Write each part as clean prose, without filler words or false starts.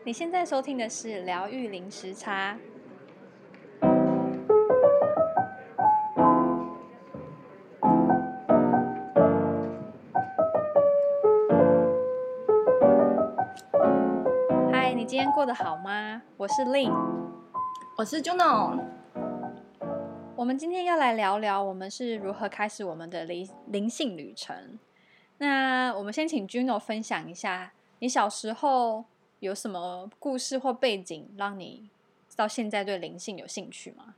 你现在收听的是疗愈零时差。嗨，你今天过得好吗？我是 Lin， 我是 Juno。 我们今天要来聊聊我们是如何开始我们的灵性旅程。那我们先请 Juno 分享一下，你小时候有什么故事或背景让你到现在对灵性有兴趣吗？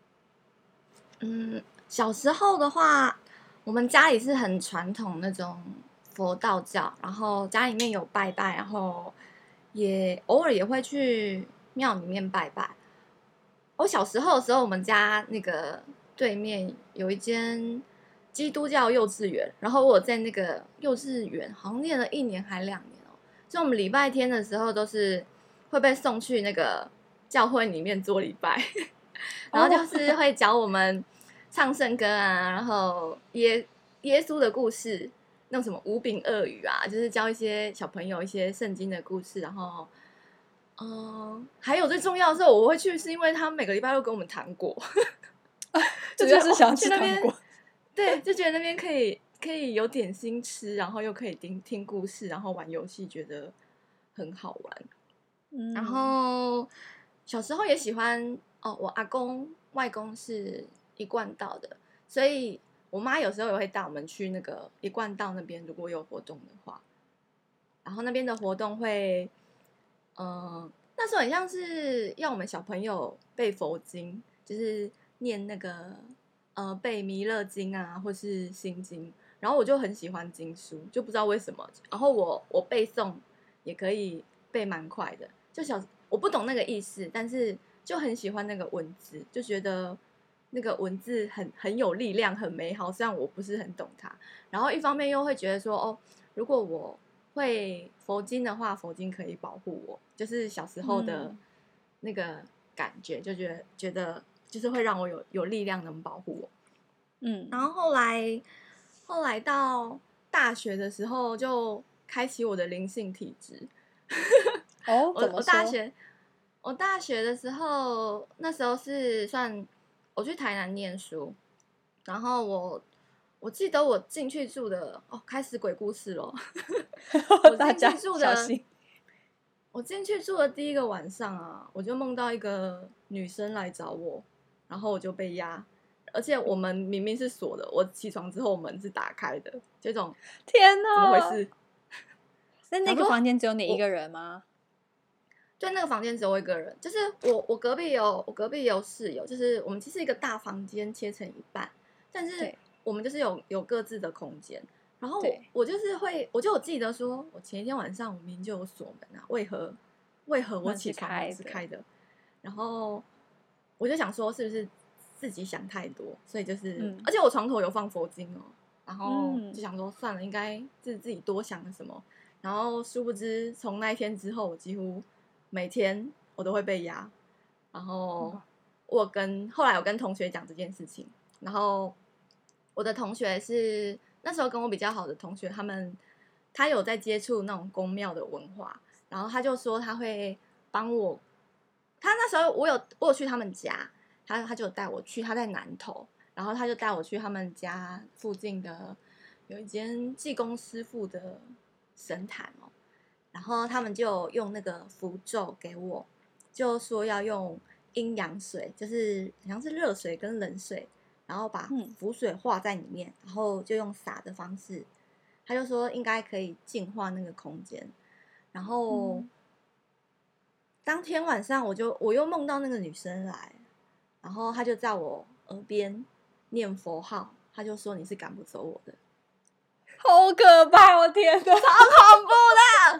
小时候的话，我们家里是很传统那种佛道教，然后家里面有拜拜，然后也偶尔也会去庙里面拜拜。我小时候的时候，我们家那个对面有一间基督教幼稚园，然后我在那个幼稚园好像念了1年还2年哦。所以我们礼拜天的时候都是会被送去那个教会里面做礼拜，然后就是会教我们唱圣歌啊，然后耶稣的故事，那种什么五饼鳄鱼啊，就是教一些小朋友一些圣经的故事，然后。还有最重要的是，我会去是因为他每个礼拜都给我们糖果， 主要是想吃去那边， 糖果。 对，就觉得那边可以有点心吃，然后又可以听故事，然后玩游戏，觉得很好玩。然后小时候也喜欢我阿公外公是一贯道的，所以我妈有时候也会带我们去那个一贯道那边，如果有活动的话，然后那边的活动会。那时候很像是要我们小朋友背佛经，就是念那个背弥勒经啊，或是心经。然后我就很喜欢经书，就不知道为什么。然后我背诵也可以背蛮快的，我不懂那个意思，但是就很喜欢那个文字，就觉得那个文字很有力量，很美好。虽然我不是很懂它，然后一方面又会觉得说，如果我会佛经的话，佛经可以保护我，就是小时候的那个感觉，就觉得就是会让我有力量能保护我。然后后来到大学的时候，就开启我的灵性体质。 怎么说？ 我大学的时候，那时候是算我去台南念书，然后我记得我进去住的开始鬼故事了。 大家小心。 我进去住的第一个晚上啊，我就梦到一个女生来找我，然后我就被压，而且我们明明是锁的，我起床之后门是打开的，这种天哪， 怎么回事？ 在那个房间只有你一个人吗？ 对，那个房间只有我一个人，就是我隔壁有室友，就是我们其实一个大房间切成一半，但是我们就是有各自的空间。然后我就有记得说，我前一天晚上我明明就有锁门啊，为何我起床门是开的？然后我就想说，是不是自己想太多？所以就是，而且我床头有放佛经哦，然后就想说算了，应该是自己多想了什么。然后殊不知，从那一天之后，我几乎每天我都会被压。然后后来我跟同学讲这件事情，然后我的同学是那时候跟我比较好的同学，他有在接触那种宫庙的文化，然后他就说他会帮我。他那时候我有去他们家，他就带我去，他在南投，然后他就带我去他们家附近的有一间济公师傅的神坛哦，然后他们就用那个符咒给我，就说要用阴阳水，就是好像是热水跟冷水，然后把符水化在里面，然后就用洒的方式，他就说应该可以净化那个空间。然后当天晚上我又梦到那个女生来，然后她就在我耳边念佛号，她就说你是赶不走我的。 好可怕！我天哪， 超恐怖的！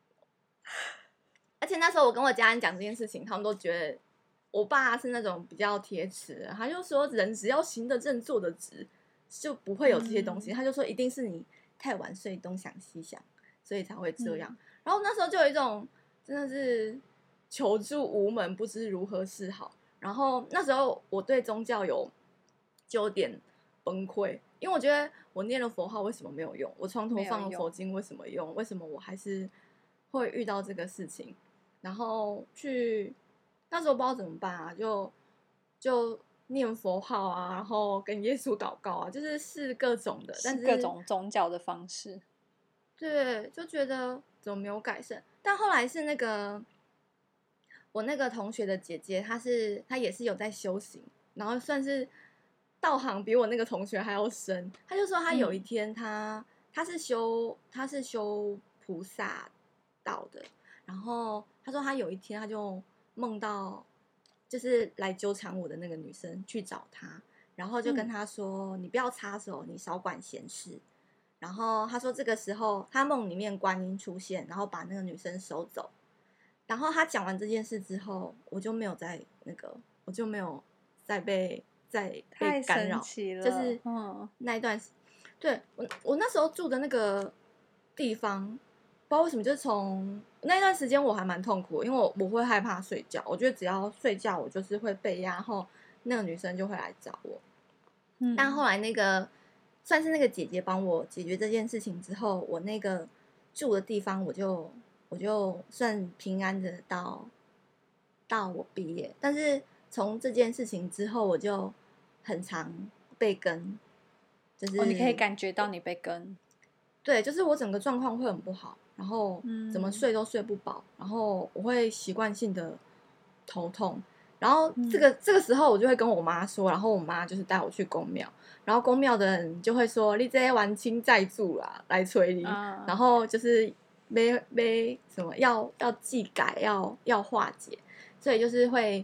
而且那时候我跟我家人讲这件事情，他们都觉得我爸是那种比较铁齿的，他就说人只要行得正坐得直，就不会有这些东西。他就说一定是你太晚睡，东想西想，所以才会这样。然后那时候就有一种真的是求助无门，不知如何是好。然后那时候我对宗教就有点崩溃，因为我觉得我念了佛号为什么没有用？我床头放了佛经为什么用？为什么我还是会遇到这个事情？ 然后那时候不知道怎么办啊，就念佛号啊，然后跟耶稣祷告啊，就是试各种的，但是各种宗教的方式。 对，就觉得怎么没有改善。但后来是我那个同学的姐姐，她也是有在修行，然后算是道行比我那个同学还要深。她就说她有一天她是修菩萨道的，然后她说她有一天她就梦到就是来纠缠我的那个女生去找她，然后就跟她说：“你不要插手，你少管闲事。”然后他说这个时候他梦里面观音出现，然后把那个女生收走。然后他讲完这件事之后，我就没有再被干扰，就是那一段，对我那时候住的那个地方，不知道为什么，就是从那段时间我还蛮痛苦，因为我会害怕睡觉，我觉得只要睡觉我就是会被压，然后那个女生就会来找我。但后来算是那个姐姐帮我解决这件事情之后，我那个住的地方我就算平安的到我毕业。但是从这件事情之后，我就很常被跟，就是你可以感觉到你被跟， 对，就是我整个状况会很不好，然后怎么睡都睡不饱，然后我会习惯性的头痛。然后这个时候我就会跟我妈说，然后我妈就是带我去公庙，然后公庙的人就会说你这些冤亲债主啦来催你，然后就是没什么要祭改要化解，所以就是会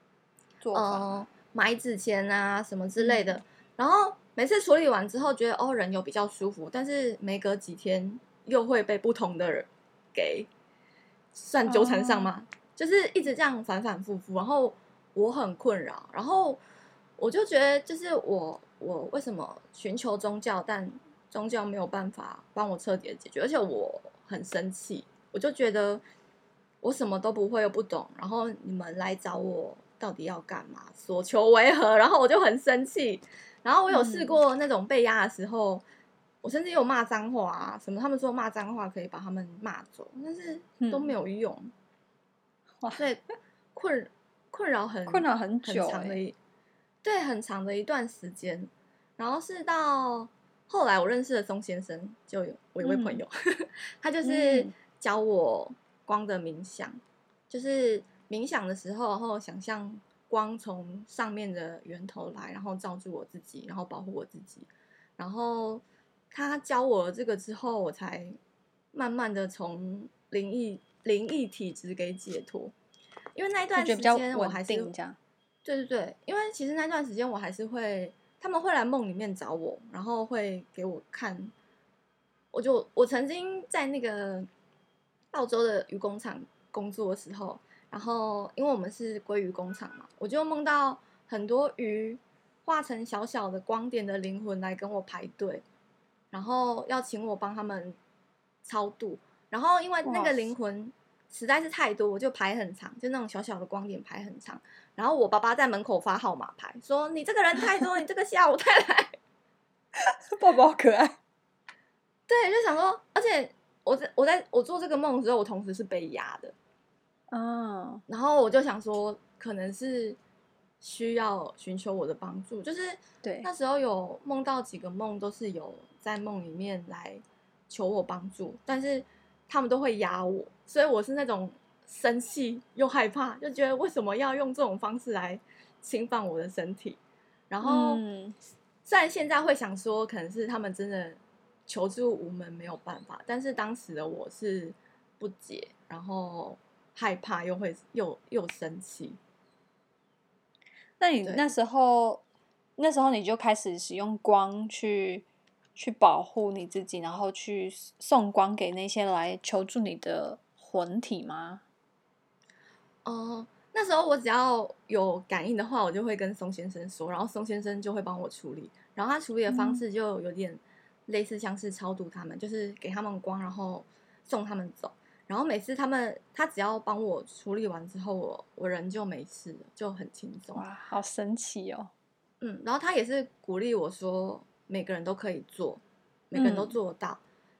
买纸钱啊什么之类的，然后每次处理完之后觉得人有比较舒服，但是没隔几天又会被不同的人给算纠缠上吗？就是一直这样反反复复，然后我很困扰，然后我就觉得，就是我为什么寻求宗教，但宗教没有办法帮我彻底的解决，而且我很生气，我就觉得我什么都不会又不懂，然后你们来找我到底要干嘛？所求为何？然后我就很生气，然后我有试过那种被压的时候。我甚至有骂脏话啊，什么他们说骂脏话可以把他们骂走，但是都没有用。所以困扰很久， 长的对，很长的一段时间。然后是到后来我认识了宋先生，我有位朋友，他就是教我光的冥想，就是冥想的时候，然后想象光从上面的源头来，然后照住我自己，然后保护我自己。然后他教我了这个之后，我才慢慢的从灵异体质给解脱。因为那一段时间我还是对，因为其实那段时间我还是他们会来梦里面找我，然后会给我看。我曾经在那个澳洲的渔工厂工作的时候，然后因为我们是鲑鱼工厂嘛，我就梦到很多鱼化成小小的光点的灵魂来跟我排队，然后要请我帮他们超度。然后因为那个灵魂实在是太多，我就排很长，就那种小小的光点排很长。然后我爸爸在门口发号码牌，说你这个人太多，你这个下午再来。 宝宝可爱。 对，就想说，而且我做这个梦的时候，我同时是被压的。然后我就想说，可能是需要寻求我的帮助，就是那时候有梦到几个梦，都是有在梦里面来求我帮助，但是他们都会压我，所以我是那种生气又害怕，就觉得为什么要用这种方式来侵犯我的身体。然后虽然现在会想说，可能是他们真的求助无门，没有办法，但是当时的我是不解，然后害怕又生气。 那你那时候你就开始使用光去保护你自己，然后去送光给那些来求助你的魂体吗？ 那时候我只要有感应的话，我就会跟宋先生说，然后宋先生就会帮我处理。然后他处理的方式就有点类似像是超度他们，就是给他们光，然后送他们走。然后每次他只要帮我处理完之后，我人就没事了，就很轻松。 哇，好神奇哦！ 然后他也是鼓励我说，每个人都可以做，每个人都做得到。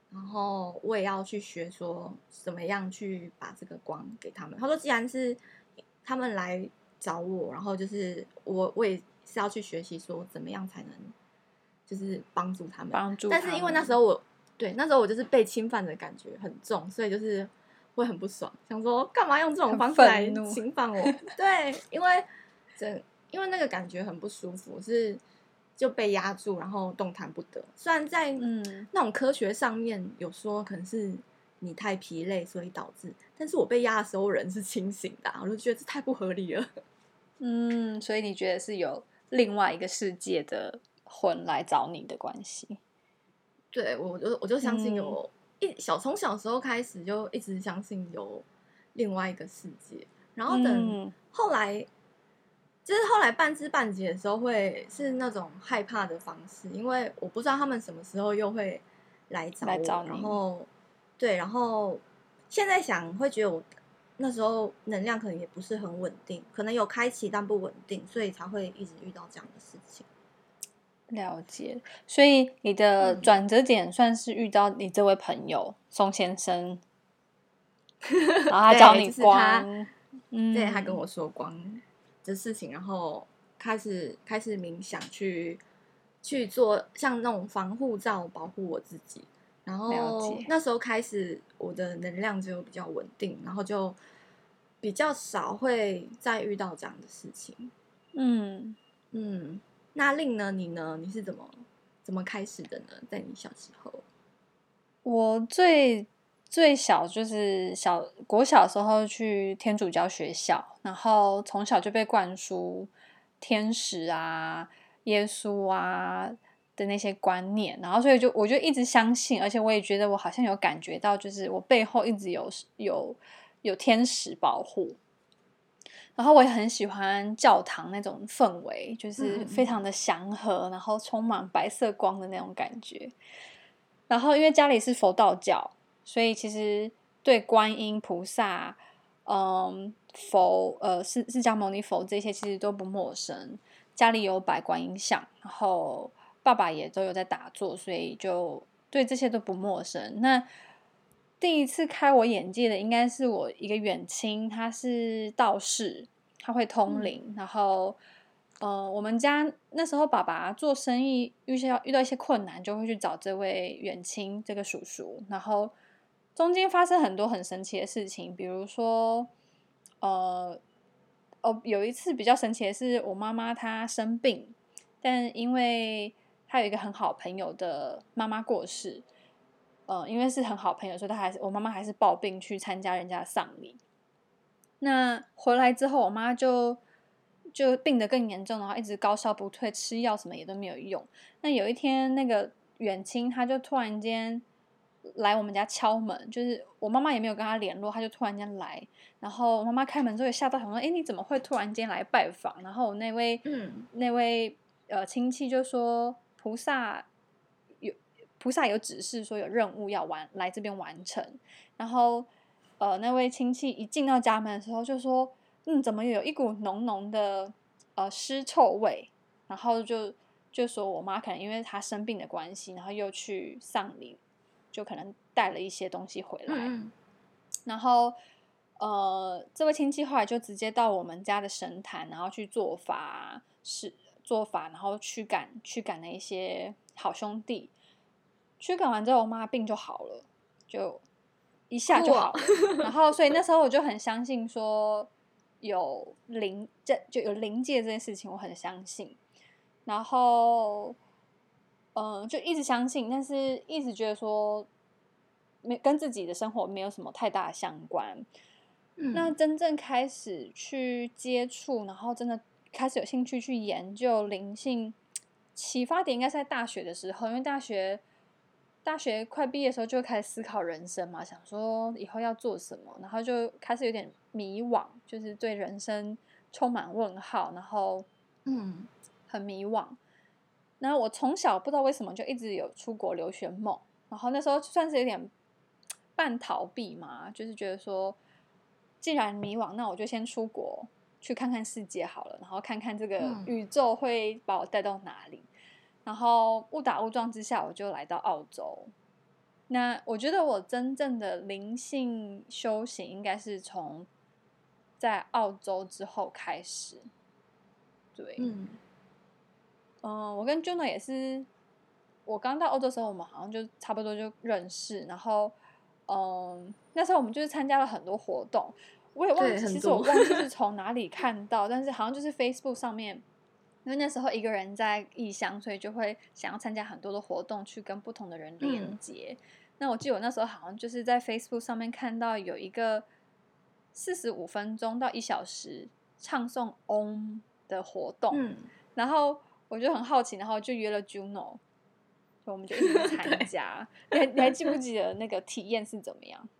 然后我也要去学说怎么样去把这个光给他们。他说既然是他们来找我，然后就是我也是要去学习说怎么样才能就是帮助他们。但是因为那时候我就是被侵犯的感觉很重，所以就是会很不爽，想说干嘛用这种方式来侵犯我？对，因为那个感觉很不舒服，就被压住，然后动弹不得。虽然在那种科学上面有说可能是你太疲累所以导致，但是我被压的时候人是清醒的，我就觉得这太不合理了。 所以你觉得是有另外一个世界的魂来找你的关系？ 对，我就相信有从小时候开始就一直相信有另外一个世界，然后等后来。就是后来半知半解的时候，会是那种害怕的方式，因为我不知道他们什么时候又会来找我。然后，对，然后现在想会觉得我那时候能量可能也不是很稳定，可能有开启但不稳定，所以才会一直遇到这样的事情。 了解，所以你的转折点算是遇到你这位朋友宋先生，然后他教你光， 对，他跟我说光的事情，然后开始冥想，去做像那种防护罩保护我自己。然后那时候开始我的能量就比较稳定，然后就比较少会再遇到这样的事情。那令呢？你呢？你是怎么开始的呢？在你小时候？ 我最小就是国小的时候去天主教学校，然后从小就被灌输天使啊、耶稣啊的那些观念，然后所以我就一直相信，而且我也觉得我好像有感觉到，就是我背后一直有天使保护。然后我也很喜欢教堂那种氛围，就是非常的祥和，然后充满白色光的那种感觉。然后因为家里是佛道教，所以其实对观音菩萨、释迦牟尼佛这些其实都不陌生。家里有摆观音像，然后爸爸也都有在打坐，所以就对这些都不陌生。那第一次开我眼界的应该是我一个远亲，他是道士，他会通灵，然后我们家那时候爸爸做生意遇到一些困难，就会去找这位远亲这个叔叔，然后中间发生很多很神奇的事情，比如说有一次比较神奇的是，我妈妈她生病，但因为她有一个很好朋友的妈妈过世，因为是很好朋友，所以我妈妈还是抱病去参加人家的丧礼。那回来之后，我妈就病得更严重，然后一直高烧不退，吃药什么也都没有用。那有一天，那个远亲他就突然间来我们家敲门，就是我妈妈也没有跟他联络，他就突然间来，然后我妈妈开门之后也吓到，想说：“哎，你怎么会突然间来拜访？”然后那位亲戚就说：“菩萨有指示说有任务要来这边完成。”然后那位亲戚一进到家门的时候就说：“怎么有一股浓浓的尸臭味？”然后就说我妈可能因为她生病的关系，然后又去丧礼，就可能带了一些东西回来。然后这位亲戚后来就直接到我们家的神坛，然后去做法，然后驱赶那一些好兄弟。驱赶完之后，我妈病就好了，就一下就好了。然后，所以那时候我就很相信说有就有灵界这件事情，我很相信。然后，就一直相信，但是一直觉得说跟自己的生活没有什么太大的相关。那真正开始去接触，然后真的开始有兴趣去研究灵性，启发点应该是在大学的时候，因为大学快毕业的时候就开始思考人生嘛，想说以后要做什么，然后就开始有点迷惘，就是对人生充满问号，然后很迷惘。然后我从小不知道为什么就一直有出国留学梦，然后那时候算是有点半逃避嘛，就是觉得说既然迷惘，那我就先出国去看看世界好了，然后看看这个宇宙会把我带到哪里。然后误打误撞之下，我就来到澳洲。 那我觉得我真正的灵性修行应该是从在澳洲之后开始。对，我跟 Juno 也是，我刚到欧洲的时候，我们好像就差不多就认识，然后那时候我们就是参加了很多活动，我也忘记，其实我忘记是从哪里看到，但是好像就是 Facebook 上面。因为那时候一个人在异乡，所以就会想要参加很多的活动，去跟不同的人连接。那我记得我那时候好像就是在 Facebook 上面看到有一个45分钟到1小时唱诵 Om 的活动，然后我就很好奇，然后就约了 Juno， 所以我们就一起去参加。你还记不记得那个体验是怎么样？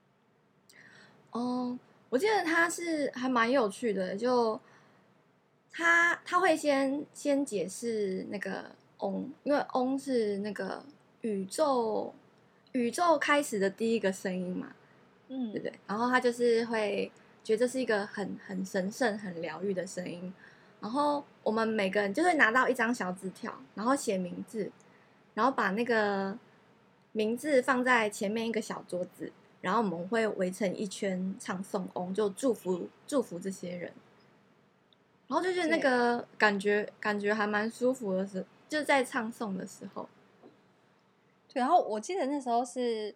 我记得它是还蛮有趣的，就他会先解释那个嗡，因为嗡是那个宇宙开始的第一个声音嘛，对不对？然后他就是会觉得这是一个很神圣、很疗愈的声音。然后我们每个人就会拿到一张小纸条，然后写名字，然后把那个名字放在前面一个小桌子，然后我们会围成一圈唱诵嗡，就祝福这些人。然后就觉得那个感觉还蛮舒服的，就是在唱诵的时候。 对，然后我记得那时候是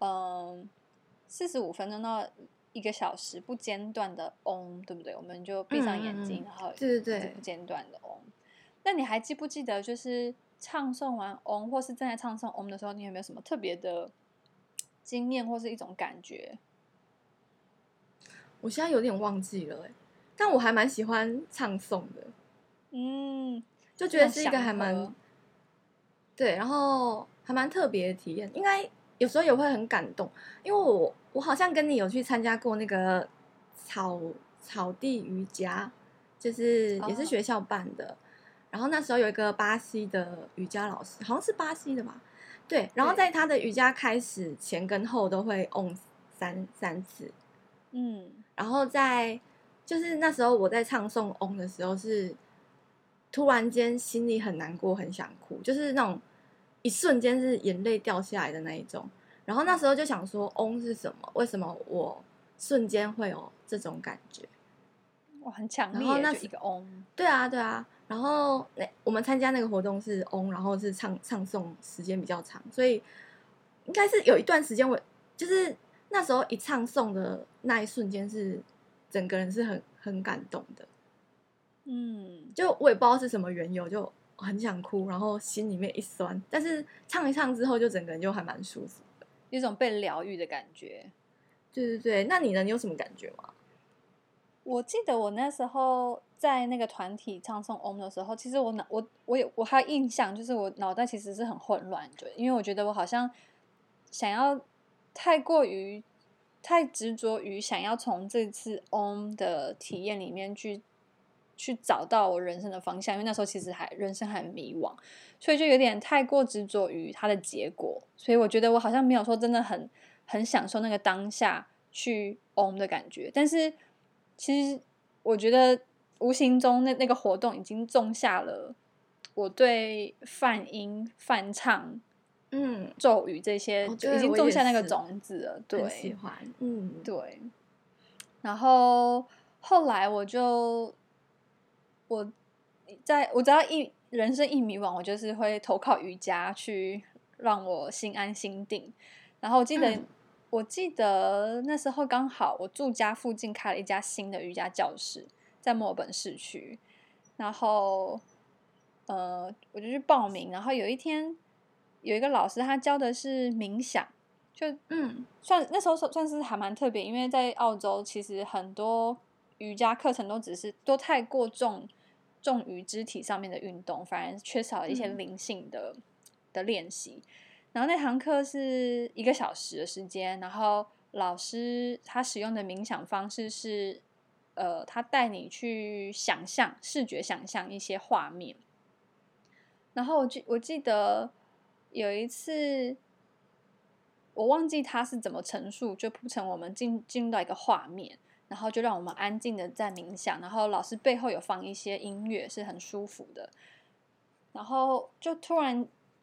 45分钟到1个小时不间断的嗡，对不对？我们就闭上眼睛，然后对对对， 不间断的嗡。那你还记不记得，就是唱诵完嗡，或是正在唱诵嗡的时候，你有没有什么特别的经验或是一种感觉？ 我现在有点忘记了但我还蛮喜欢唱诵的，就觉得是一个还蛮对，然后还蛮特别的体验，应该有时候也会很感动，因为我好像跟你有去参加过那个草地瑜伽，就是也是学校办的，然后那时候有一个巴西的瑜伽老师，好像是巴西的吧，对，然后在他的瑜伽开始前跟后都会嗡三次，然后就是那时候我在唱诵嗡的时候是突然间心里很难过，很想哭，就是那种一瞬间是眼泪掉下来的那一种。然后那时候就想说，嗡是什么？为什么我瞬间会有这种感觉？ 哇，很强烈，就一个嗡。 对啊，对啊。然后我们参加那个活动是嗡，然后是唱诵时间比较长，所以应该是有一段时间我就是那时候一唱诵的那一瞬间是整个人是很感动的。就我也不知道是什么缘由，就很想哭，然后心里面一酸，但是唱一唱之后，就整个人就还蛮舒服的， 有一种被疗愈的感觉。 对对对，那你呢？你有什么感觉吗？ 我记得我那时候在那个团体唱诵 Om 的时候，其实我还有印象，就是我脑袋其实是很混乱的，因为我觉得我好像想要太执着于想要从这次 Om 的体验里面去找到我人生的方向，因为那时候其实人生还很迷惘，所以就有点太过执着于它的结果，所以我觉得我好像没有说真的很享受那个当下去 Om 的感觉，但是其实我觉得无形中那个活动已经种下了我对泛音、泛唱、咒语这些，就已经种下那个种子了。对， 很喜欢， 对。然后后来我只要人生一迷惘，我就是会投靠瑜伽去让我心安心定。然后我记得那时候刚好我住家附近开了一家新的瑜伽教室，在墨尔本市区。然后我就去报名，然后有一天有一个老师他教的是冥想，就那时候算是还蛮特别，因为在澳洲其实很多瑜伽课程都太过重于肢体上面的运动，反而缺少一些灵性的练习。然后那堂课是1个小时的时间，然后老师他使用的冥想方式是，他带你去视觉想象一些画面。然后我记得有一次，我忘记他是怎么陈述，就铺成我们进入到一个画面，然后就让我们安静的在冥想，然后老师背后有放一些音乐，是很舒服的。然后就突然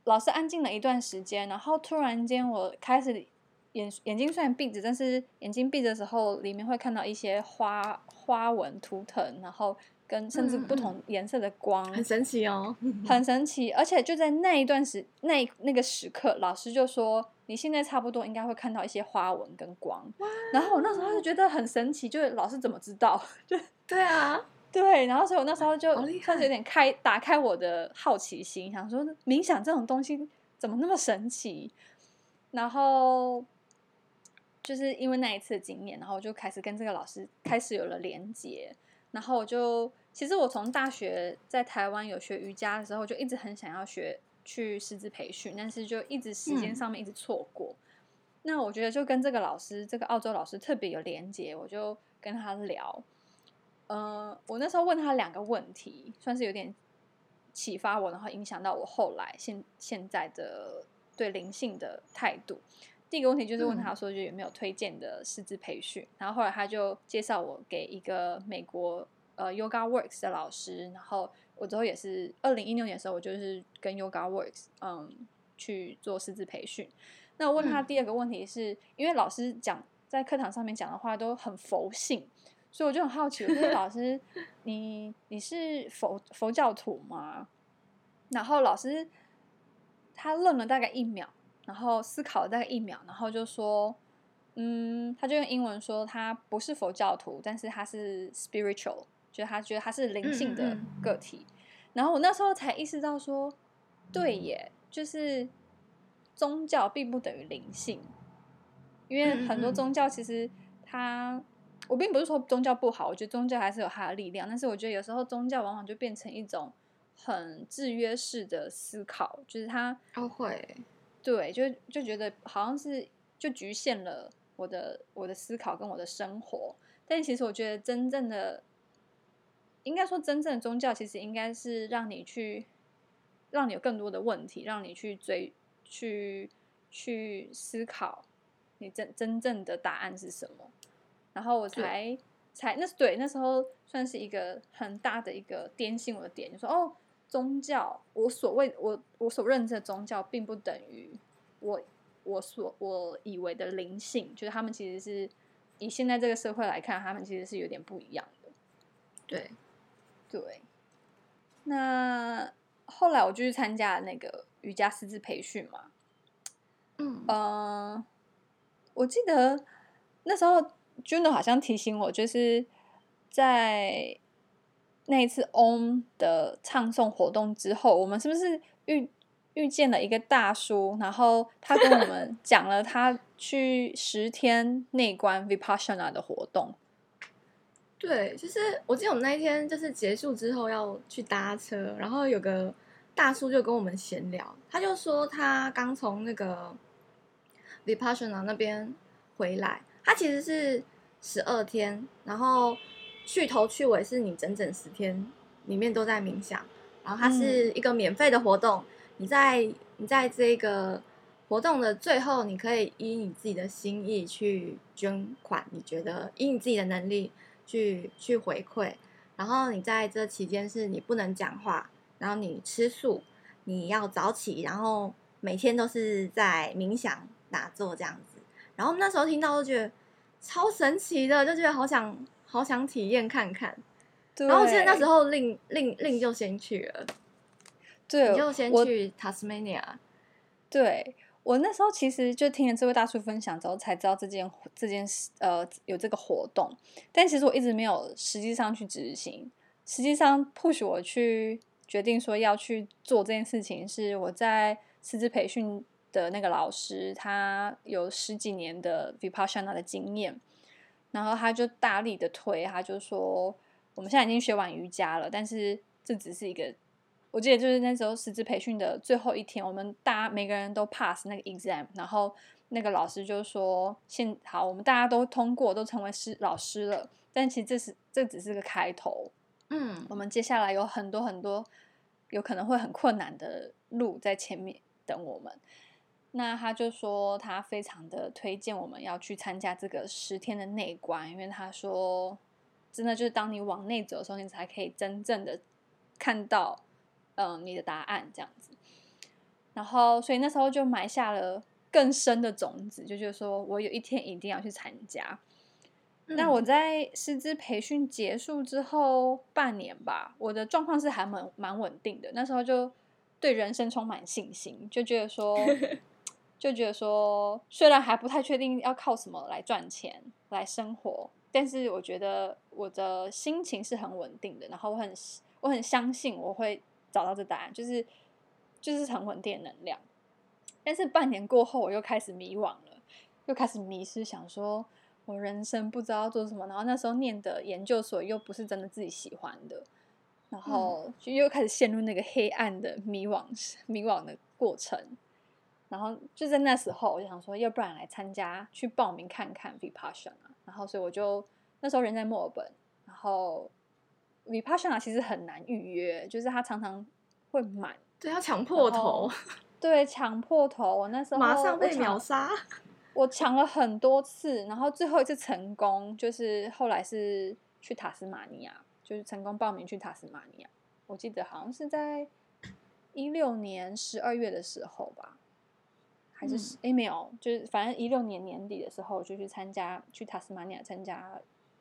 老师安静了一段时间，然后突然间我开始眼睛虽然闭着，但是眼睛闭着的时候，里面会看到一些花纹图腾，然后跟甚至不同颜色的光， 很神奇哦， 很神奇。而且就在那个时刻，老师就说你现在差不多应该会看到一些花纹跟光。然后我那时候就觉得很神奇，就是老师怎么知道？ 对啊， 对，然后所以我那时候就好厉害算是有点打开我的好奇心，想说冥想这种东西怎么那么神奇？然后就是因为那一次的经验，然后我就开始跟这个老师开始有了连结。然后其实我从大学在台湾有学瑜伽的时候，就一直很想要去师资培训，但是就一直时间上面一直错过。那我觉得就跟这个老师，这个澳洲老师特别有连结，我就跟他聊。我那时候问他2个问题，算是有点启发我，然后影响到我后来现在的对灵性的态度。第一个问题就是问他说，就有没有推荐的师资培训，然后后来他就介绍我给一个美国Yoga Works 的老师，然后我之后也是2016年的时候，我就是跟 Yoga Works 去做师资培训。那我问他第2个问题是，因为老师在课堂上面讲的话都很佛性，所以我就很好奇，我说老师，你是佛教徒吗？然后老师他愣了大概1秒，然后思考了大概1秒，然后就说，他就用英文说他不是佛教徒，但是他是 spiritual， 就是他觉得他是灵性的个体。然后我那时候才意识到说，对耶，就是宗教并不等于灵性，因为很多宗教其实我并不是说宗教不好，我觉得宗教还是有它的力量，但是我觉得有时候宗教往往就变成一种很制约式的思考，就是它会， 对，就觉得好像是就局限了我的思考跟我的生活。但其实我觉得应该说真正的宗教其实应该是让你有更多的问题，让你去思考你真正的答案是什么。然后我那时候算是一个很大的一个颠醒我的点，就说宗教，我所认知的宗教，并不等于我以为的灵性，就是他们其实是以现在这个社会来看，他们其实是有点不一样的。对，那后来我就去参加了那个瑜伽师资培训嘛。我记得那时候 Juno 好像提醒我，就是在那一次 OM 的唱诵活动之后，我们是不是遇见了一个大叔，然后他跟我们讲了他去10天内观 Vipassana 的活动。 对，就是我记得我们那一天就是结束之后要去搭车，然后有个大叔就跟我们闲聊，他就说他刚从那个 Vipassana 那边回来，他其实是12天，然后去头去尾是你整整10天里面都在冥想，然后它是一个免费的活动，你在这个活动的最后，你可以依你自己的心意去捐款，你觉得依你自己的能力去回馈，然后你在这期间是你不能讲话，然后你吃素，你要早起，然后每天都是在冥想打坐这样子。然后那时候听到就觉得超神奇的，就觉得好想体验看看。然后我记得那时候令就先去了， 对， 你就先去 Tasmania。 对，我那时候其实就听了这位大叔分享之后，才知道这件事有这个活动，但其实我一直没有实际上去执行。实际上 push 我去决定说要去做这件事情，是我在师资培训的那个老师，他有10几年的 Vipassana 的经验，然后他就大力的推，他就说我们现在已经学完瑜伽了，但是这只是一个。我记得就是那时候师资培训的最后一天，我们大家每个人都 pass 那个 exam， 然后那个老师就说好，我们大家都通过，都成为老师了，但其实这只是个开头。我们接下来有很多很多有可能会很困难的路在前面等我们。那他就说他非常的推荐我们要去参加这个10天的内观，因为他说真的就是当你往内走的时候，你才可以真正的看到你的答案这样子。 然后所以那时候就埋下了更深的种子，就觉得说我有一天一定要去参加。那我在师资培训结束之后半年吧，我的状况是还蛮稳定的。那时候就对人生充满信心，就觉得说，虽然还不太确定要靠什么来赚钱来生活，但是我觉得我的心情是很稳定的。然后我很相信我会找到这答案，就是很稳定的能量。但是半年过后，我又开始迷惘了，又开始迷失，想说我人生不知道要做什么。然后那时候念的研究所又不是真的自己喜欢的，然后就又开始陷入那个黑暗的迷惘的过程。然后就在那时候，我就想说，要不然来去报名看看 Vipassana。然后所以我就那时候人在墨尔本，然后 Vipassana 其实很难预约，就是它常常会满， 对，要抢破头， 对，抢破头。我那时候马上被秒杀。 我抢了很多次，然后最后一次成功，就是后来是去塔斯马尼亚，就是成功报名去塔斯马尼亚。我记得好像是在16年12月的时候吧。还是没有，就是反正16年年底的时候，就去塔斯马尼亚参加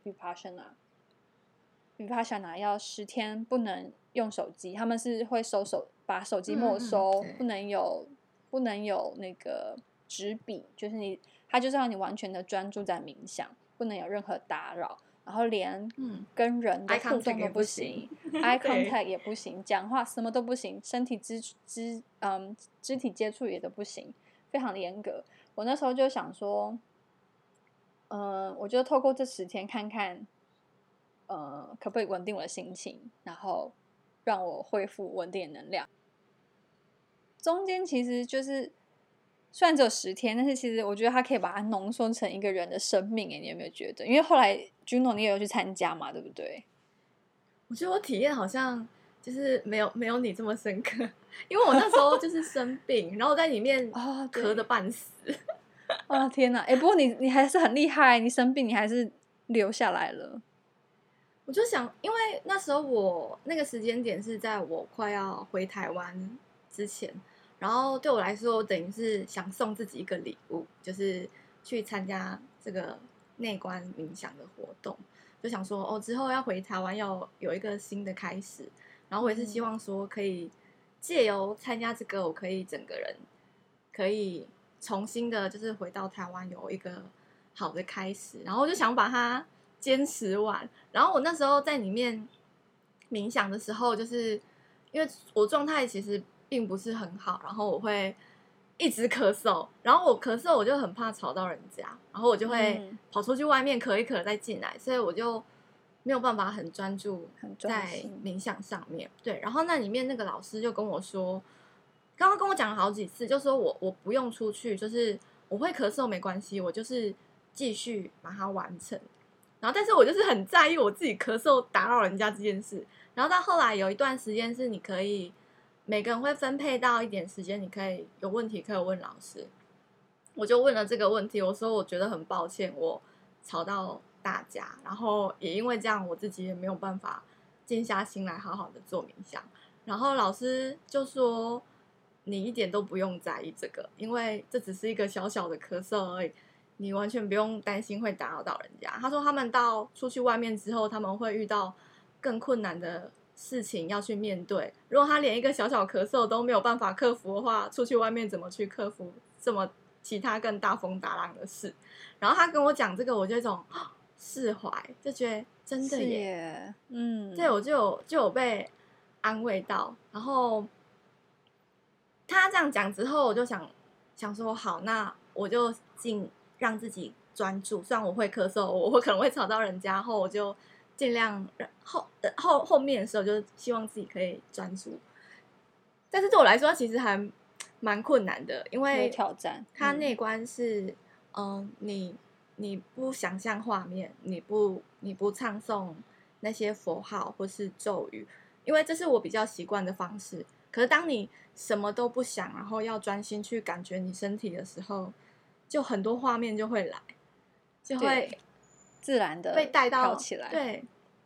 Vipassana。Vipassana 要10天不能用手机，他们是会把手机没收，不能有那个纸笔，就是他就是让你完全的专注在冥想，不能有任何打扰，然后连跟人的互动都不行，eye contact 也不行，讲话什么都不行，身体肢体接触也都不行。非常的严格。我那时候就想说，我就透过这10天看看，可不可以稳定我的心情，然后让我恢复稳定的能量。中间其实就是虽然只有10天，但是其实我觉得它可以把它浓缩成一个人的生命。你有没有觉得？因为后来 Juno 你也有去参加嘛，对不对？ 我觉得我体验好像就是没有你这么深刻。因为我那时候就是生病，然后在里面咳得半死。 天哪！不过你还是很厉害，你生病你还是留下来了。 我就想，因为那时候我那个时间点是在我快要回台湾之前，然后对我来说，我等于是想送自己一个礼物，就是去参加这个内观冥想的活动。就想说，之后要回台湾，要有一个新的开始。然后我也是希望说，可以借由参加这个，我可以整个人可以重新的，就是回到台湾有一个好的开始。然后我就想把它坚持完。然后我那时候在里面冥想的时候，就是因为我状态其实并不是很好，然后我会一直咳嗽，然后我咳嗽我就很怕吵到人家，然后我就会跑出去外面咳一咳再进来，所以我就没有办法很专注在冥想上面。对，然后那里面那个老师就跟我说，刚刚跟我讲了好几次，就说我不用出去，就是我会咳嗽没关系，我就是继续把它完成。然后但是我就是很在意我自己咳嗽打扰人家这件事。然后到后来有一段时间是你可以每个人会分配到一点时间，你可以有问题可以问老师。我就问了这个问题，我说我觉得很抱歉我吵到大家，然后也因为这样我自己也没有办法静下心来好好的做冥想。然后老师就说你一点都不用在意这个，因为这只是一个小小的咳嗽而已，你完全不用担心会打扰到人家。他说他们出去外面之后，他们会遇到更困难的事情要去面对。如果他连一个小小咳嗽都没有办法克服的话，出去外面怎么去克服这么其他更大风大浪的事？然后他跟我讲这个，我就有一种释怀，就觉得真的耶，对，我就有被安慰到。然后他这样讲之后，我就想说，好，那我就让自己专注。虽然我会咳嗽，我可能会吵到人家，后我就尽量后面的时候，就希望自己可以专注。但是对我来说，其实还蛮困难的，因为挑战。 它内观是，你不想象画面，你不唱诵那些佛号或是咒语，因为这是我比较习惯的方式。可是当你什么都不想，然后要专心去感觉你身体的时候，就很多画面就会来，就会自然的被带到起来。 对，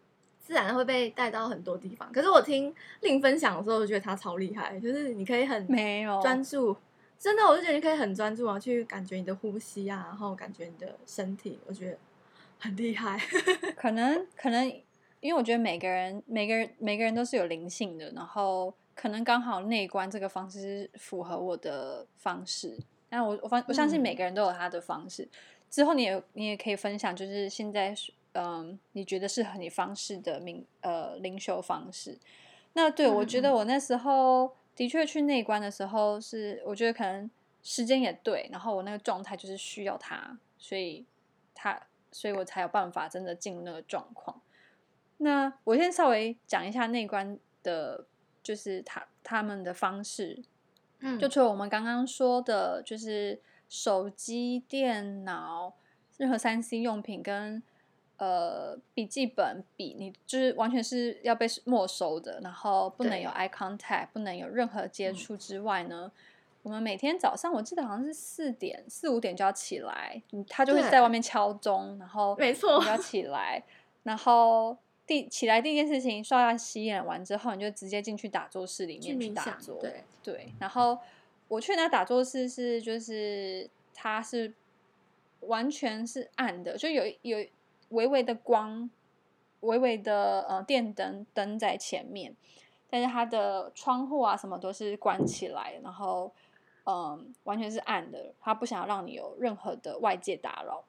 自然会被带到很多地方。可是我听令分享的时候，我觉得他超厉害，就是你可以很专注，真的，我就觉得你可以很专注啊，去感觉你的呼吸啊，然后感觉你的身体，我觉得很厉害。 可能，因为我觉得每个人都是有灵性的，然后可能刚好内观这个方式是符合我的方式。但我相信每个人都有他的方式。之后你也可以分享，就是现在你觉得适合你方式的灵修方式。那对，我觉得我那时候的确去内观的时候我觉得可能时间也对，然后我那个状态就是需要它，所以我才有办法真的进入那个状况。那我先稍微讲一下内观的，就是他们的方式。就除了我们刚刚说的，就是手机、电脑、任何3C 用品跟笔记本笔，你就是完全是要被没收的，然后不能有 eye contact， 不能有任何接触之外呢，我们每天早上我记得好像是4、5点就要起来，他就会在外面敲钟，然后没错， 你要起来，然后起来第一件事情刷牙洗脸完之后，你就直接进去打坐室里面去打坐。对，然后我去那打坐室就是它是完全是暗的，就有微微的光，微微的电灯在前面，但是它的窗户啊什么都是关起来，然后完全是暗的，它不想要让你有任何的外界打扰。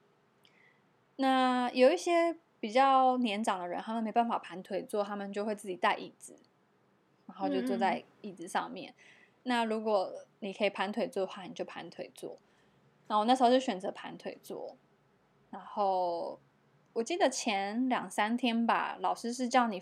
那有一些比较年长的人，他们没办法盘腿坐，他们就会自己带椅子，然后就坐在椅子上面。那如果你可以盘腿坐的话，你就盘腿坐。然后我那时候就选择盘腿坐。然后我记得前2-3天吧，老师是叫你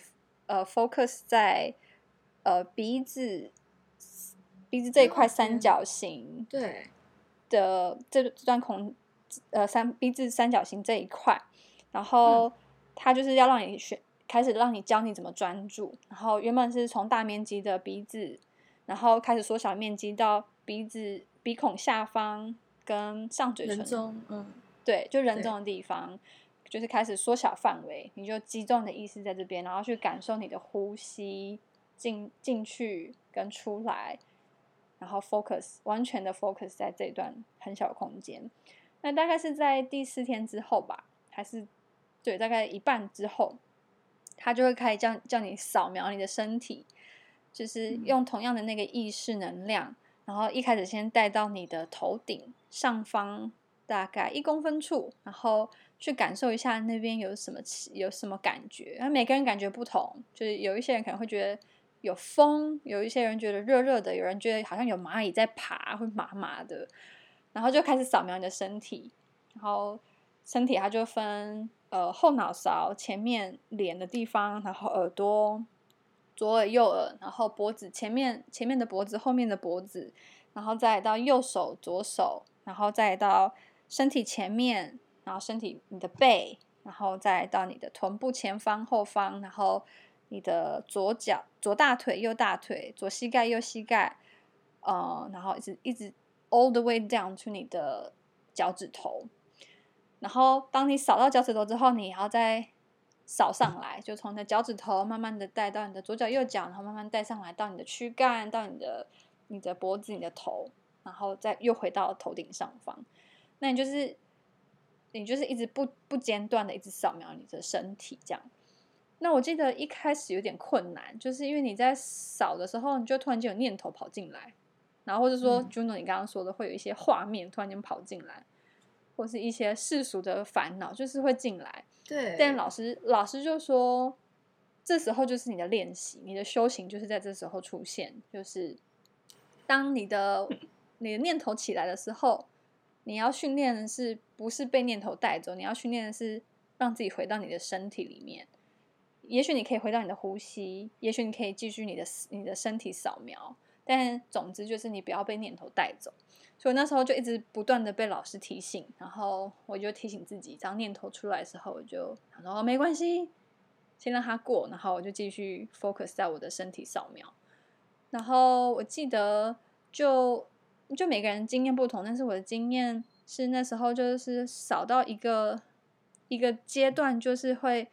focus 在鼻子这一块三角形对的这段鼻子三角形这一块，然后他就是要让你开始让你教你怎么专注，然后原本是从大面积的鼻子，然后开始缩小面积到鼻孔下方跟上嘴唇人中， 对，就人中的地方，就是开始缩小范围，你就集中你的意识在这边，然后去感受你的呼吸进去跟出来，然后完全的 focus 在这段很小的空间。那大概是在第4天之后吧，还是对，大概一半之后，他就会开始叫你扫描你的身体，就是用同样的那个意识能量，然后一开始先带到你的头顶上方大概1公分处，然后去感受一下那边有什么感觉。然后每个人感觉不同，就是有一些人可能会觉得有风，有一些人觉得热热的，有人觉得好像有蚂蚁在爬，会麻麻的。然后就开始扫描你的身体，然后身体它就分后脑勺、前面脸的地方，然后耳朵、左耳、右耳，然后脖子前面的脖子、后面的脖子，然后再到右手、左手，然后再到身体前面，然后你的背，然后再到你的臀部前方、后方，然后你的左脚、左大腿、右大腿、左膝盖、右膝盖，然后一直 all the way down to 你的脚趾头。然后当你扫到脚趾头之后，你还要再扫上来，就从你的脚趾头慢慢的带到你的左脚右脚，然后慢慢带上来到你的躯干，到你的脖子、你的头，然后再又回到头顶上方。那你就是一直不间断的一直扫描你的身体这样。那我记得一开始有点困难，就是因为你在扫的时候，你就突然间有念头跑进来，然后或者说 Juno 你刚刚说的会有一些画面突然间跑进来，或是一些世俗的烦恼就是会进来。 对， 但老师就说，这时候就是你的练习，你的修行就是在这时候出现，就是当你的念头起来的时候，你要训练的是不是被念头带走，你要训练的是让自己回到你的身体里面。也许你可以回到你的呼吸，也许你可以继续你的身体扫描，但总之就是你不要被念头带走。所以那时候就一直不断的被老师提醒，然后我就提醒自己，当念头出来的时候，我就想说没关系，先让它过，然后我就继续 focus 在我的身体扫描。然后我记得就每个人经验不同，但是我的经验是那时候就是扫到一个阶段，就是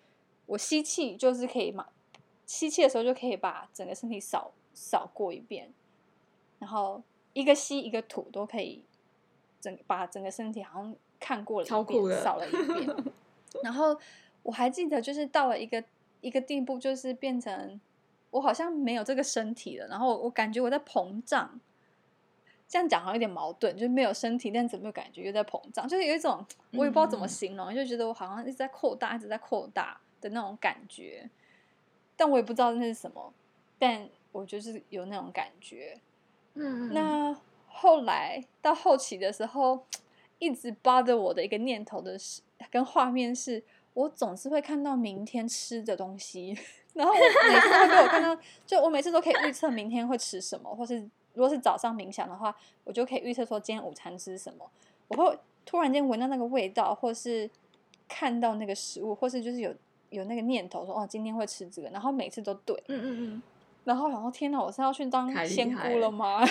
我吸气就是可以吸气的时候就可以把整个身体扫过一遍，然后一个吸一个吐都可以把整个身体好像看过了一遍，扫了一遍。然后我还记得就是到了一个地步，就是变成我好像没有这个身体了，然后我感觉我在膨胀。这样讲好像有点矛盾，就是没有身体，但怎么有感觉又在膨胀，就是有一种我也不知道怎么形容，就觉得我好像一直在扩大，一直在扩大的那种感觉，但我也不知道那是什么，但我就是有那种感觉。那后来到后期的时候，一直 bother 我的一个念头的跟画面是，我总是会看到明天吃的东西，然后我每次都会被我看到，就我每次都可以预测明天会吃什么，或是如果是早上冥想的话，我就可以预测说今天午餐吃什么。我会突然间闻到那个味道，或是看到那个食物，或是就是有那个念头说今天会吃这个，然后每次都对。然后想说天哪，我是要去当仙姑了吗？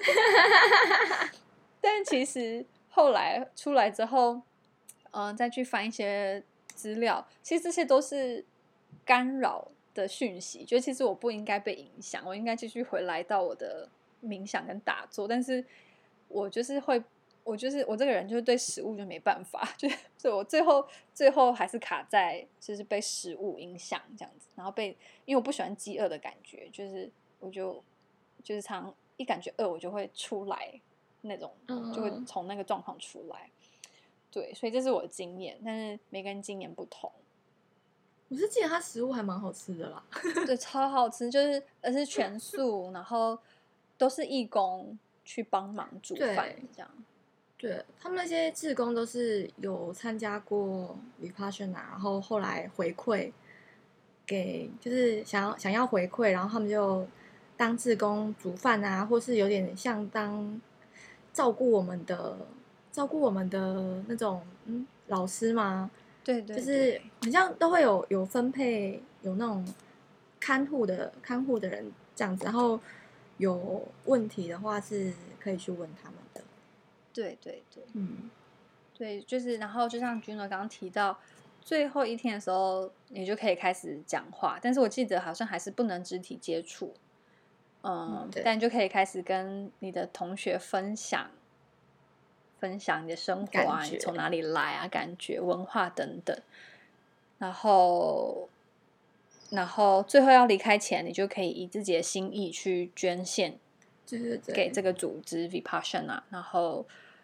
但其实后来出来之后，再去翻一些资料，其实这些都是干扰的讯息，就其实我不应该被影响，我应该继续回来到我的冥想跟打坐，但是我就是我这个人就是对食物就没办法，所以我最后还是卡在就是被食物影响这样子，然后因为我不喜欢饥饿的感觉，就是我就是常一感觉饿我就会出来那种，就会从那个状况出来。对，所以这是我的经验，但是每个人经验不同。 我是记得它食物还蛮好吃的啦， 对，超好吃，就是而是全素，然后都是义工去帮忙煮饭这样。 对，他们那些志工都是有参加过 Vipassana， 然后后来回馈给就是想要回馈，然后他们就当志工煮饭啊，或是有点像当照顾我们的那种老师吗？ 对， 就是好像都会有分配，有那种看护的人这样子，然后有问题的话是可以去问他们的。 对，对，就是然后就像Juno刚刚提到，最后一天的时候你就可以开始讲话，但是我记得好像还是不能肢体接触，但就可以开始跟你的同学分享你的生活啊，你从哪里来啊，感觉文化等等，然后最后要离开前，你就可以以自己的心意去捐献，给这个组织 Vipassana， 然后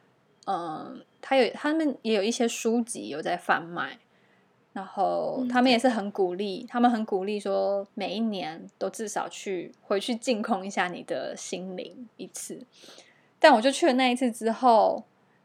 他们也有一些书籍有在贩卖，然后他们也是很鼓励，说每一年都至少回去净空一下你的心灵一次。但我就去了那一次之后，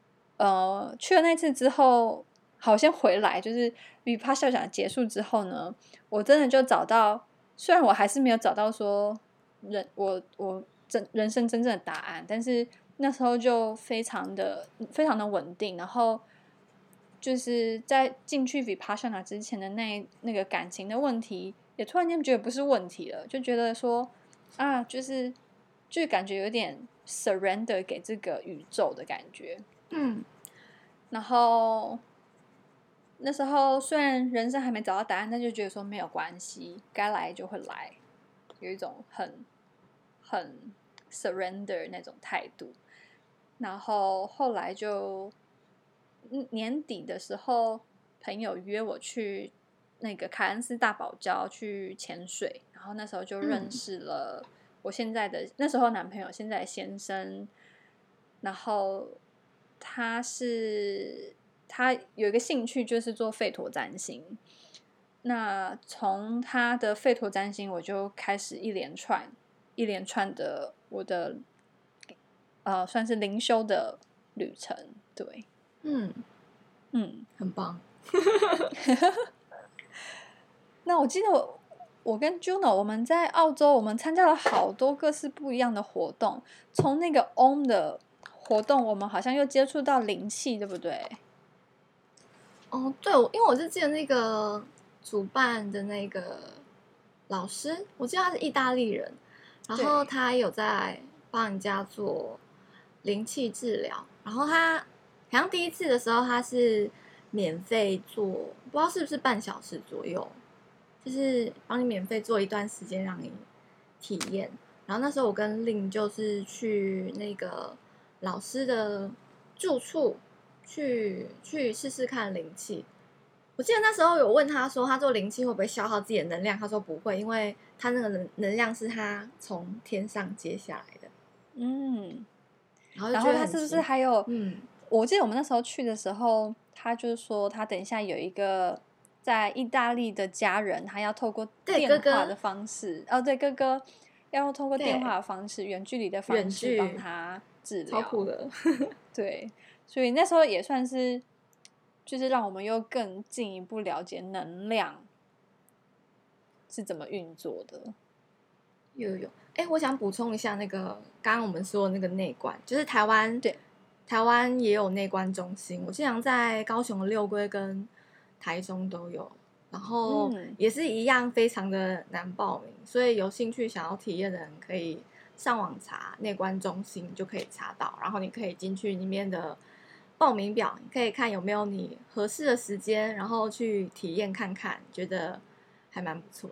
好先回来，就是 Vipassana 结束之后呢，我真的就找到，虽然我还是没有找到说我人生真正的答案，但是那时候就非常的稳定，然后就是在进去 Vipassana 之前的那个感情的问题，也突然间觉得不是问题了，就觉得说啊，就是感觉有点 surrender 给这个宇宙的感觉，然后那时候虽然人生还没找到答案，但就觉得说没有关系，该来就会来，有一种很 surrender 那种态度。然后后来就年底的时候，朋友约我去那个凯恩斯大堡礁去潜水，然后那时候就认识了我现在的那时候男朋友，现在的先生。然后他有一个兴趣就是做吠陀占星，那从他的吠陀占星，我就开始一连串的我的算是灵修的旅程。对， 很棒。 那我记得我跟 Juno 我们在澳洲，我们参加了好多各式不一样的活动，从那个 Om 的活动，我们好像又接触到灵气，对不对？ 对，因为我是记得那个主办的那个老师，我记得他是意大利人，然后他有在帮人家做灵气治疗，然后他好像第一次的时候他是免费做，不知道是不是半小时左右， 就是帮你免费做一段时间让你体验。然后那时候我跟令就是去那个老师的住处去试试看灵气。我记得那时候有问他说，他做灵气会不会消耗自己的能量？他说不会，因为他那个能量是他从天上接下来的。 然后他是不是还有？我记得我们那时候去的时候，他就是说他等一下有一个在意大利的家人，他要透过电话的方式，对哥哥要透过电话的方式，远距离的方式帮他治疗， 超酷的。 对，所以那时候也算是。就是让我们又更进一步了解能量是怎么运作的。 有，我想补充一下那个刚刚我们说的那个内观，就是台湾也有内观中心，我经常在高雄的六龟跟台中都有，然后也是一样非常的难报名，所以有兴趣想要体验的人可以上网查内观中心就可以查到，然后你可以进去里面的报名表，你可以看有没有你合适的时间，然后去体验看看，觉得还蛮不错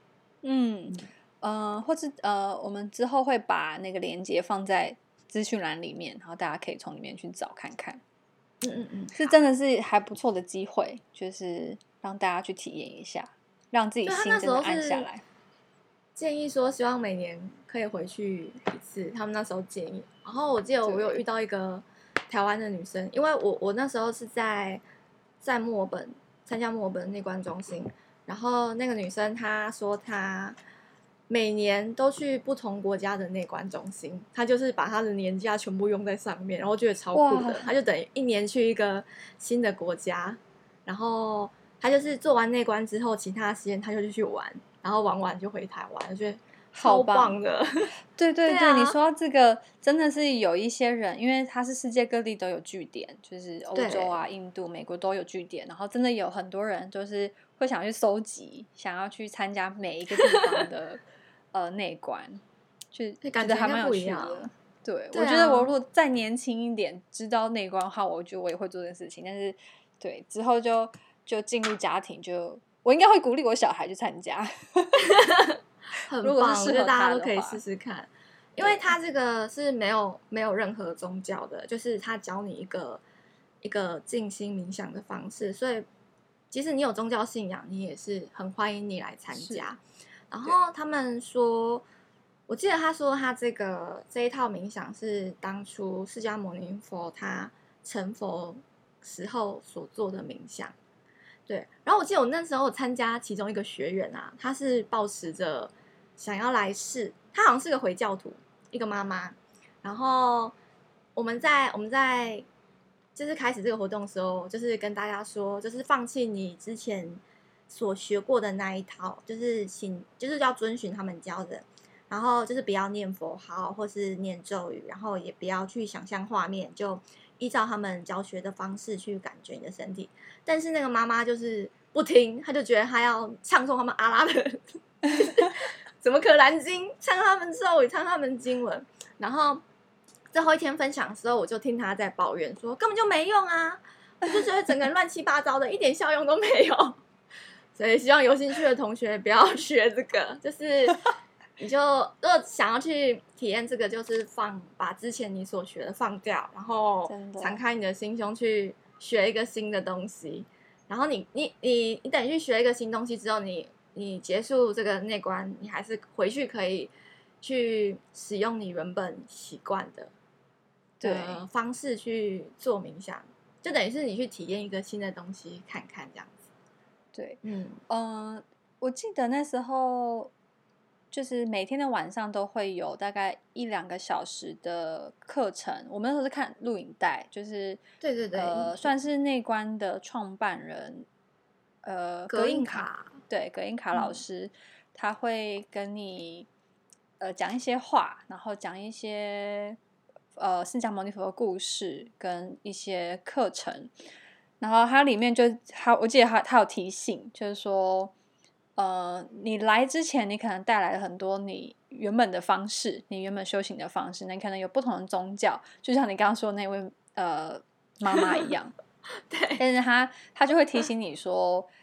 的。 或者我们之后会把那个连结放在资讯栏里面，然后大家可以从里面去找看看。是真的是还不错的机会，就是让大家去体验一下，让自己心真的安下来。 建议说希望每年可以回去一次，他们那时候建议。然后我记得我有遇到一个台湾的女生，因为我那时候是在墨尔本参加墨尔本内观中心，然后那个女生她说她每年都去不同国家的内观中心，她就是把她的年假全部用在上面，然后觉得超酷的。她就等于一年去一个新的国家，然后她就是做完内观之后，其他的时间她就去玩，然后玩完就回台湾，我觉得超棒的。 对，你说到这个真的是有一些人，因为他是世界各地都有据点，就是欧洲啊、印度、美国都有据点，然后真的有很多人就是会想去搜集，想要去参加每一个地方的内观，就觉得还蛮有趣的。对，我觉得我如果再年轻一点知道内观的话，我觉得我也会做这件事情，但是对之后就进入家庭，就我应该会鼓励我小孩去参加。 很棒，我觉得大家都可以试试看，因为他这个是没有任何宗教的，就是他教你一个静心冥想的方式，所以即使你有宗教信仰，你也是很欢迎你来参加。然后他们说，我记得他说他这一套冥想是当初释迦牟尼佛他成佛时候所做的冥想。对，然后我记得我那时候参加其中一个学员啊，他是抱持着想要来试，他好像是个回教徒，一个妈妈。然后我们在就是开始这个活动的时候，就是跟大家说，就是放弃你之前所学过的那一套，就是要遵循他们教的，然后就是不要念佛号或是念咒语，然后也不要去想象画面，就依照他们教学的方式去感觉你的身体。但是那个妈妈就是不听，她就觉得她要唱诵他们阿拉的什么可兰经，唱他们咒语，唱他们经文。然后最后一天分享的时候，我就听她在抱怨说根本就没用啊，我就觉得整个人乱七八糟的，一点效用都没有。所以希望有兴趣的同学不要学这个，就是你就如果想要去体验这个，就是把之前你所学的放掉，然后敞开你的心胸去学一个新的东西。然后你等于去学一个新东西之后，你结束这个内观，你还是回去可以去使用你原本习惯的方式去做冥想，就等于是你去体验一个新的东西看看这样子。 对，我记得那时候就是每天的晚上都会有大概1-2个小时的课程。我们那时候是看录影带，就是对， 算是内观的创办人，葛印卡，对，葛印卡老师，他会跟你讲一些话，然后讲一些释迦牟尼佛的故事跟一些课程。然后它里面我记得他有提醒，就是说，你来之前，你可能带来了很多你原本的方式，你原本修行的方式，你可能有不同的宗教，就像你刚刚说的那位妈妈一样。 对， 但是他就会提醒你说，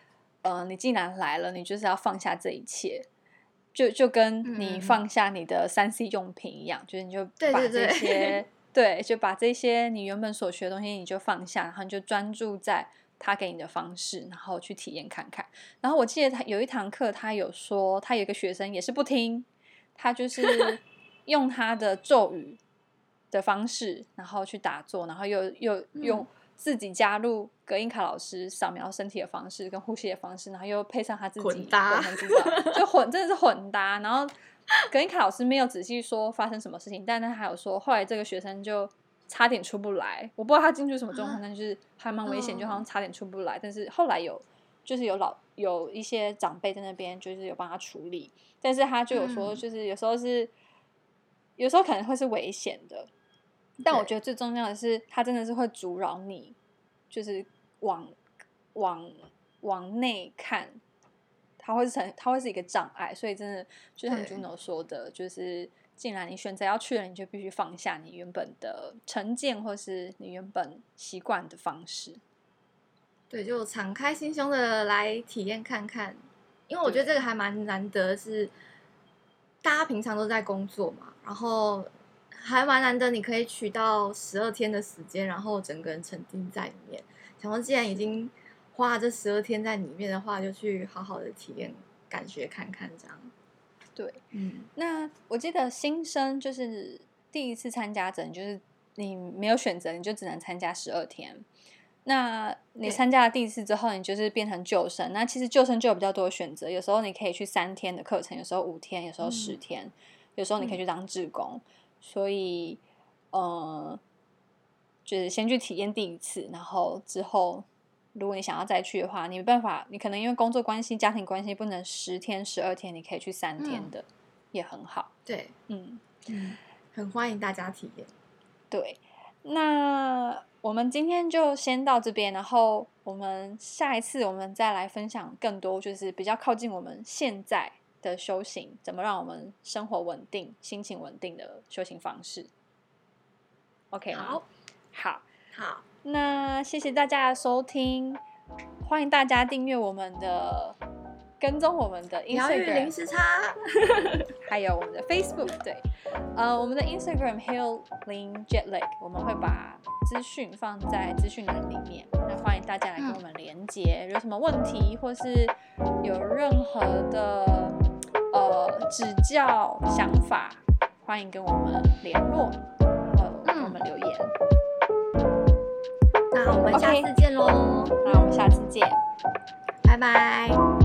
你既然来了，你就是要放下这一切，就跟你放下你的3C 用品一样，就是你就把这些对，就把这些你原本所学的东西你就放下，然后你就专注在他给你的方式，然后去体验看看。然后我记得他有一堂课，他有说他有一个学生也是不听，他就是用他的咒语的方式，然后去打坐，然后又用自己加入葛印卡老师扫描身体的方式跟呼吸的方式，然后又配上他自己混搭， 就真的是混搭。然后葛印卡老师没有仔细说发生什么事情，但他还有说后来这个学生就差点出不来，我不知道他进去什么状况，但就是还蛮危险，就好像差点出不来。但是后来就是有一些长辈在那边，就是有帮他处理，但是他就有说，就是有时候可能会是危险的。但我觉得最重要的是，它真的是会阻扰你，就是往内看，它会是一个障碍。所以真的就像 Juno 说的，就是既然你选择要去了，你就必须放下你原本的成见，或是你原本习惯的方式。 对，就敞开心胸的来体验看看，因为我觉得这个还蛮难得，是大家平常都在工作嘛，然后还蛮难得你可以取到12天的时间，然后整个人沉浸在里面。想说既然已经花了这12天在里面的话，就去好好的体验感觉看看这样。 对，那我记得新生就是第一次参加者，就是你没有选择，你就只能参加12天。那你参加了第一次之后，你就是变成旧生。那其实旧生就有比较多的选择，有时候你可以去3天的课程，有时候5天，有时候10天，有时候你可以去当志工。所以，就是先去体验第一次，然后之后，如果你想要再去的话，你没办法，你可能因为工作关系、家庭关系不能10天、12天，你可以去3天的，也很好。 对，很欢迎大家体验。 对，那我们今天就先到这边，然后我们下一次我们再来分享更多，就是比较靠近我们现在的修行，怎么让我们生活稳定、心情稳定的修行方式。OK 吗？好，那谢谢大家的收听，欢迎大家订阅我们的。跟踪我们的 Instagram 零时差还有我们的 Facebook。 对，我们的 Instagram Healing Jetlag 我们会把资讯放在资讯栏里面，那欢迎大家来跟我们连结，有什么问题或是有任何的指教想法，欢迎跟我们联络，然后跟我们留言。 那我们下次见咯。 那我们下次见， 拜拜。